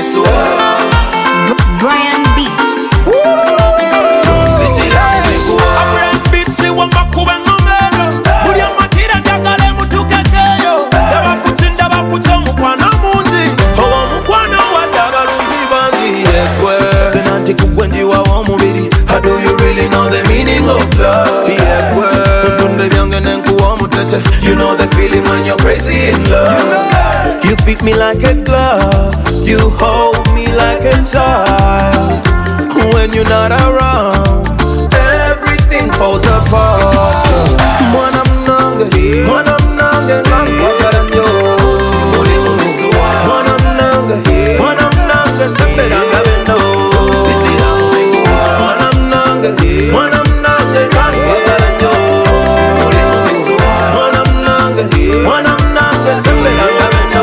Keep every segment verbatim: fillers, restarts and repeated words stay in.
Brian Beats. Brian Beats si wamba kubenga meno. Buli amatira jagale mutukekeyo. Daba kutsinda bakucha mukwano mungi. Owa mukwano wadaba lungi bangi. Yekwe senanti kugwendi wawo mubiri. How do you really know the meaning of love? Yekwe tuntunde byange nenkuwa mutete. You know the feeling when you're crazy in love. You fit me like a glove. You hold me like a child. When you're not around, everything falls apart. Mwana mnange, mwana mnange, mwangaranyo. Mwana mnange, mwana mnange, seperanga beno. Mwana mnange, mwana mnange, mwangaranyo. Mwana mnange, mwana mnange, seperanga beno.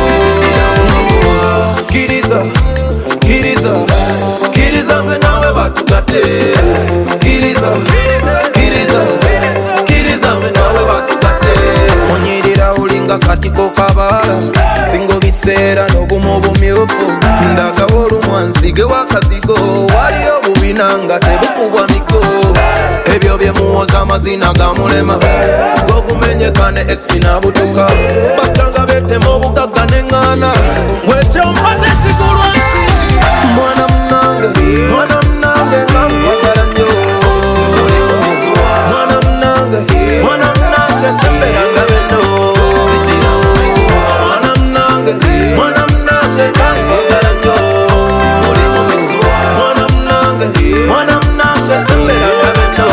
Kiriza, kiriza, kiriza nawe batukate. Kiriza, kiriza, kiriza nawe batukate. Onyirira ulinga katiko kabala. Singo bisera n'obumu bumyufu. Ndagawo olumwansige wakazigo. Waliyo bubinanga tebukubwa miko. Ebyo bye muwoza amazina ga mulema. Gokumenyekane ex nabutuka. Batanga betema obugagga n'eŋŋaana. Wekyompadde kigulwansi. Mwana mnange, mwana mnange, mwangaranyo. Mwana mnange, mwana mnange, seperanga beno. Mwana mnange, mwana mnange, mwangaranyo. Mwana mnange, mwana mnange, seperanga beno.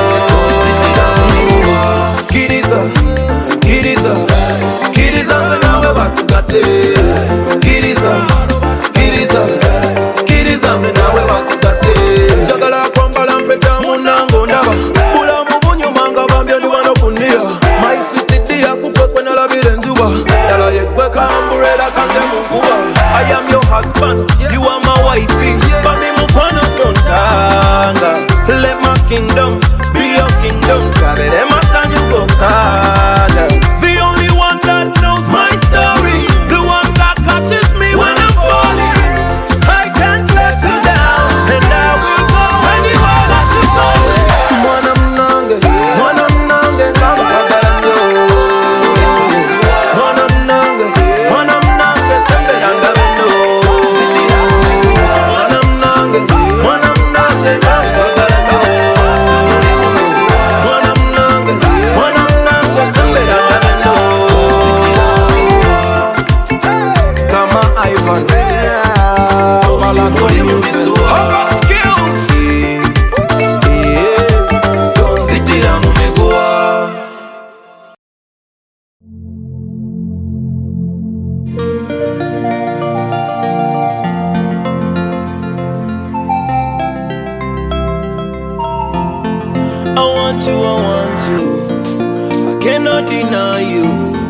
Kiriza, kiriza, kiriza nawe batukate. Kiriza, kiriza, kiriza nawe batukate. Njagala kwambala mpeta munango ndaba. Bulamu bunyumanga bambye ndi wano kundia. My sweet dear kukwekwe nalabira enjuba. Dala yekwe kamburera kange munkuba. I am your husband, you are my wifey. Bami mukwano kyontanga. Let my kingdom be your kingdom. Kabere masanyu gokaga. The only one that knows my story. The one that catches me when I'm falling. I can't let you down, and I will go anywhere that you go. Mwana mnange, mwana mnange, mwangaranyo. Mwana mnange, mwana mnange, seperanga beno. Mwana mnange, mwana mnange, mwangaranyo. Mwana mnange, mwana mnange, seperanga beno. Kama Ivan. Hop skills. Yeah. Zitira mumegua. I want you, I want you. I cannot deny you.